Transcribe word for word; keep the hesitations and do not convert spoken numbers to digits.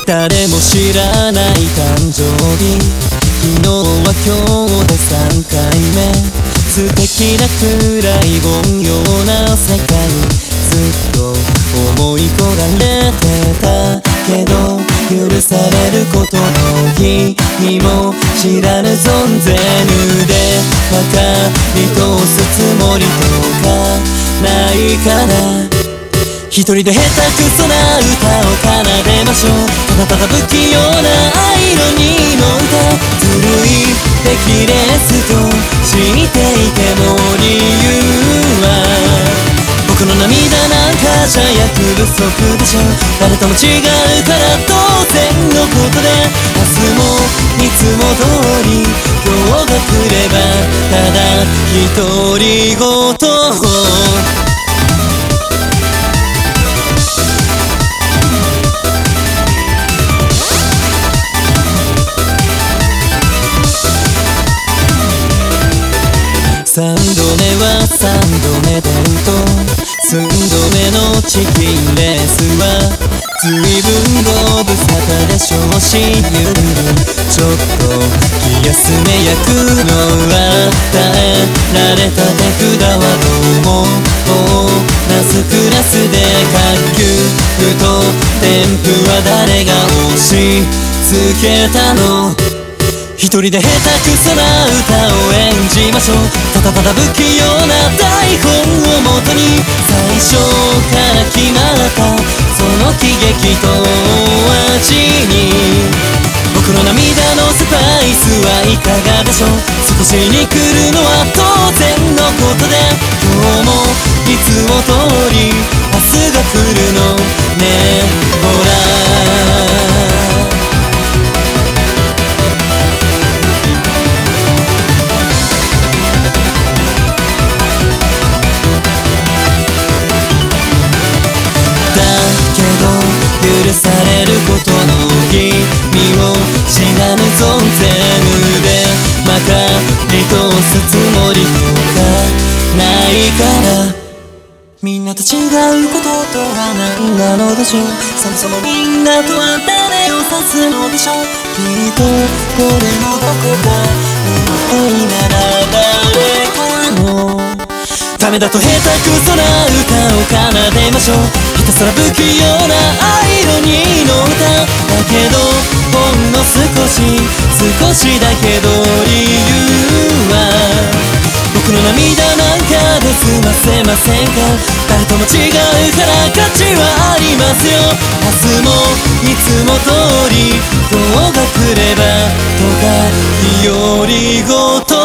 誰も知らない誕生日、昨日は今日でさんかいめ。素敵なくらい凡庸な世界、ずっと思い焦がれてたけど、許されることの意味も知らぬ存ぜぬで分かり通すつもりとかないかな。一人で下手くそな歌を奏でましょう。ただただ不器用なアイロニーの歌、ずるい出来レースと知っていても理由は、僕の涙なんかじゃ役不足でしょ。誰とも違うから当然のことで、明日もいつも通り今日が来ればただ独り言。三度目は三度目デート、寸度目のチキンレースは随分ご無沙汰でしょうし、ゆるるちょっと気休め役の与えられた手札はどうもボーナスクラスで下級と添付は誰が押し付けたの。一人で下手くそな歌を演じましょう。ただただ不器用な台本をもとに最初から決まったその喜劇と味に、僕の涙のスパイスはいかがでしょう。少しに来るのは当然のことで、今日もいつも通り明日が来るのねえほら。許されることの意味を知らぬ存ぜぬでまかり通すつもりとかないから。みんなと違うこととは何なのでしょう。そもそもみんなとは誰を指すのでしょう。きっとこれもどこか思いなら誰かのためだと下手くそな歌を奏でましょう。ひたすら不器用なアイロニーの歌だけど、ほんの少し少しだけど理由は、僕の涙なんかで済ませませんか。誰とも違うから価値はありますよ。明日もいつも通り今日が来ればとか独り言